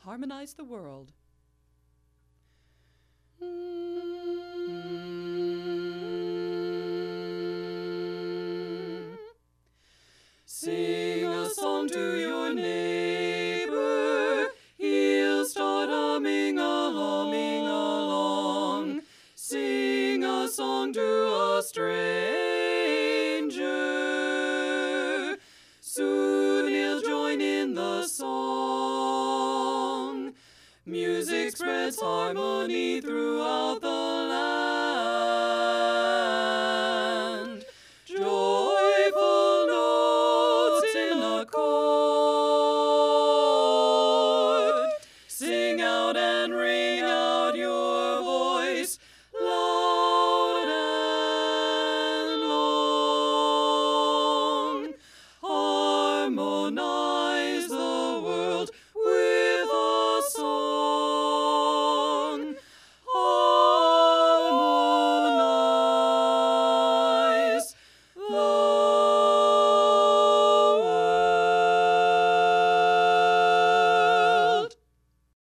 harmonize the world. Sing a song to your neighbor, he'll start humming along. Sing a song to a stranger, soon he'll join in the song. Music spreads harmony throughout the land.